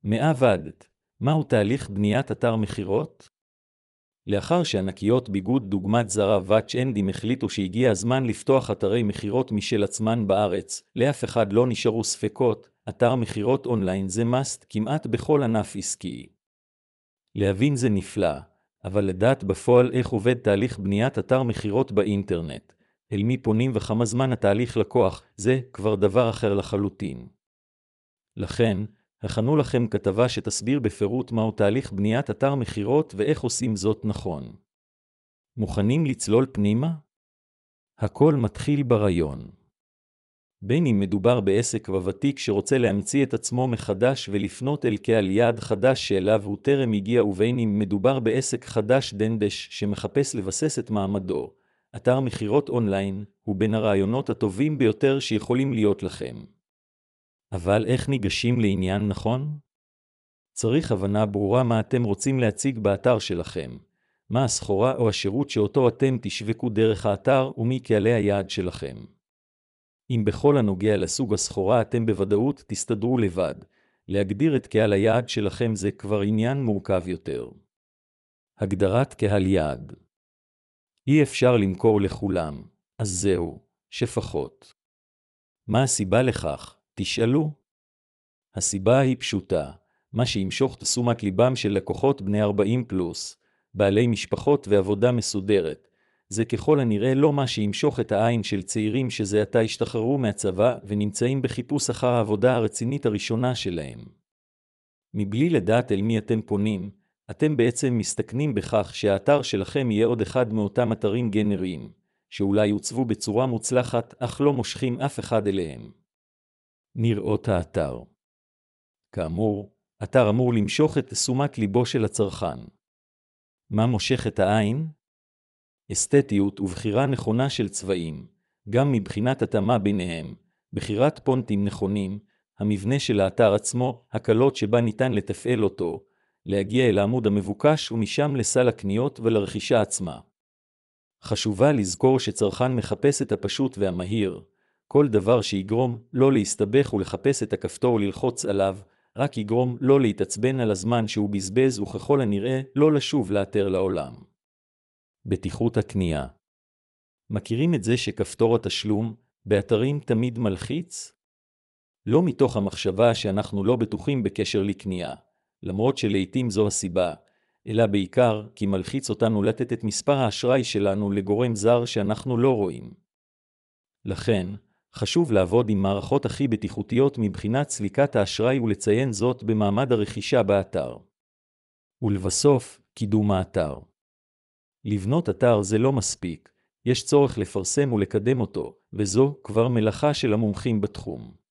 מעבדת. מהו תהליך בניית אתר מחירות? לאחר שענקיות ביגוד דוגמת זרה ואץ'&ים החליטו שהגיע הזמן לפתוח אתרי מחירות משל עצמן בארץ, לאף אחד לא נשארו ספקות, אתר מחירות אונליין זה must כמעט בכל ענף עסקי. להבין זה נפלא, אבל לדעת בפועל איך עובד תהליך בניית אתר מחירות באינטרנט, אל מי פונים וכמה זמן התהליך לקוח, זה כבר דבר אחר לחלוטין. לכן, הכנו לכם כתבה שתסביר בפירוט מהו תהליך בניית אתר מחירות ואיך עושים זאת נכון. מוכנים לצלול פנימה? הכל מתחיל ברעיון. בין אם מדובר בעסק ותיק שרוצה להמציא את עצמו מחדש ולפנות אל קהל יעד חדש שאליו הוא טרם הגיע, ובין אם מדובר בעסק חדש דנדש שמחפש לבסס את מעמדו, אתר מחירות אונליין הוא בין הרעיונות הטובים ביותר שיכולים להיות לכם. אבל איך ניגשים לעניין נכון? צריך הבנה ברורה מה אתם רוצים להציג באתר שלכם, מה הסחורה או השירות שאותו אתם תשווקו דרך האתר ומי קהלי היעד שלכם. אם בכל הנוגע לסוג הסחורה אתם בוודאות תסתדרו לבד, להגדיר את קהל היעד שלכם זה כבר עניין מורכב יותר. הגדרת קהל יעד. אי אפשר למכור לכולם, אז זהו, שפחות. מה הסיבה לכך? תשאלו. הסיבה היא פשוטה, מה שימשוך תשומת ליבם של לקוחות בני 40 פלוס, בעלי משפחות ועבודה מסודרת, זה ככל הנראה לא מה שימשוך את העין של צעירים שזה עתה השתחררו מהצבא ונמצאים בחיפוש אחר העבודה הרצינית הראשונה שלהם. מבלי לדעת אל מי אתם פונים, אתם בעצם מסתכנים בכך שהאתר שלכם יהיה עוד אחד מאותם אתרים גנריים, שאולי יוצבו בצורה מוצלחת אך לא מושכים אף אחד אליהם. נראות האתר. כאמור, אתר אמור למשוך את תשומת ליבו של הצרכן. מה מושך את העין? אסתטיות ובחירה נכונה של צבעים, גם מבחינת התאמה ביניהם, בחירת פונטים נכונים, המבנה של האתר עצמו, הקלות שבה ניתן לתפעל אותו, להגיע אל העמוד המבוקש ומשם לסל הקניות ולרכישה עצמה. חשובה לזכור שצרכן מחפש את הפשוט והמהיר, כל דבר שיגרום לא להסתבך ולחפש את הכפתור ללחוץ עליו, רק יגרום לא להתעצבן על הזמן שהוא בזבז וככל הנראה לא לשוב לאתר לעולם. בטיחות הקנייה. מכירים את זה שכפתור התשלום באתרים תמיד מלחיץ? לא מתוך המחשבה שאנחנו לא בטוחים בקשר לקנייה, למרות שלעיתים זו הסיבה, אלא בעיקר כי מלחיץ אותנו לתת את מספר האשראי שלנו לגורם זר שאנחנו לא רואים. לכן, חשוב לעבוד עם מערכות הכי בטיחותיות מבחינת סליקת האשראי ולציין זאת במעמד הרכישה באתר. ולבסוף, קידום האתר. לבנות אתר זה לא מספיק, יש צורך לפרסם ולקדם אותו, וזו כבר מלאכה של המומחים בתחום.